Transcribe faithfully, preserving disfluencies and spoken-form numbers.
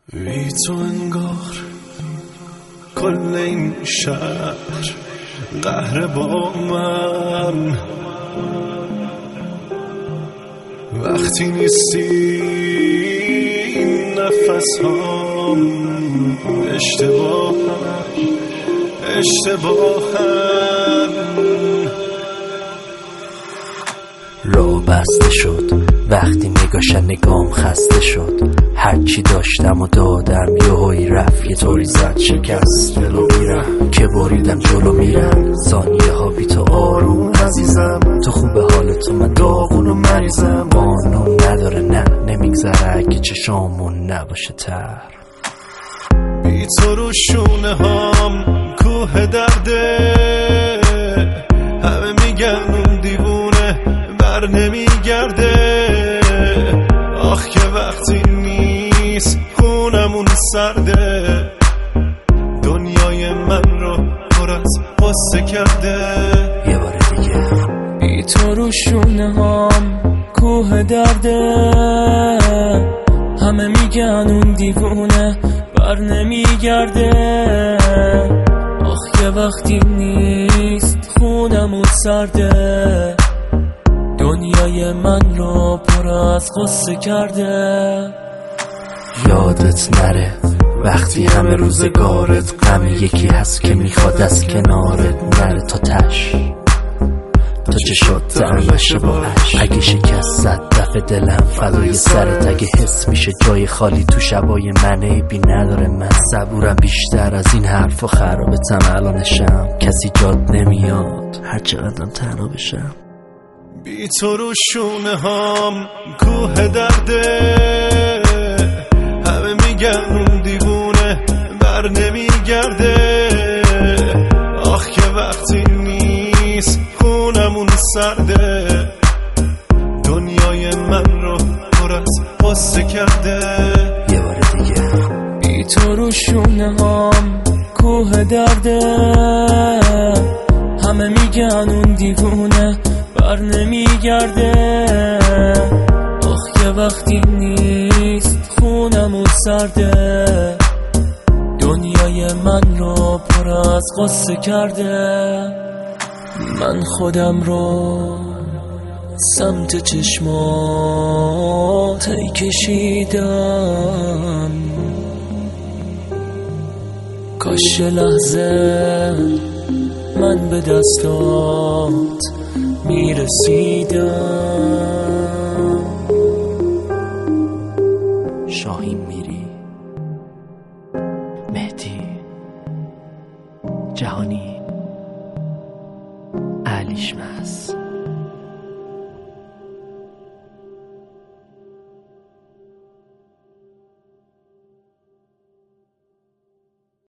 بی تو انگار کل این شهر قهر با من، وقتی نیستی این نفس هم اشتباهم اشتباهم. راه بسته شد وقتی نگاشن نگام خسته شد، هرچی داشتم و دادم یهویی رفت، یه طوری زد شکست جلو میرم که بریدم جلو میرم. ثانیه ها بی تو آروم عزیزم، تو خوب حالتو من داغون و مریضم. قانون نداره نه نمیگذره اگه چشامون نباشه تر. بی تو رو شونه هام کوه درده، همه میگن اون دیوونه بر نمیگرده. آخ که وقتی نیست خونمون سرده، دنیای من رو پر از غصه کرده. یه بار دیگه بی تو رو شونه هام کوه درده، همه میگن اون دیوونه بر نمیگرده. آخ یه وقتی نیست خونمون سرده، دنیای من رو پر از غصه کرده. یادت نره وقتی همه روزگارت غم یکی هست که میخواد از کنارت نره تا تش. تا چه شد ترمشه با عش، اگه شکست زد دفع دلم فدای سرت. اگه حس میشه جای خالی تو شبای من، عیبی نداره من صبورم بیشتر از این حرفا. خرابتم الانشم کسی جاد نمیاد هر چقدرم تنها بشم. بی تو رو شونه هام کوه درده، همه میگن اون دیوونه بر نمیگرده. آخ که وقتی نیست خونمون سرده، دنیای من رو پر از غصه کرده. یه بار دیگه بی تو رو شونه هام کوه درده، همه میگن اون دیوونه بر نمیگرده. آخ یه وقتی نیست خونمون سرده، دنیای من رو پر از غصه کرده. من خودم رو سمت چشمات ای کشیدم، کاش لحظه من به دستات میرسیدم. شاهین میری، مهدی جهانی، علیش مس.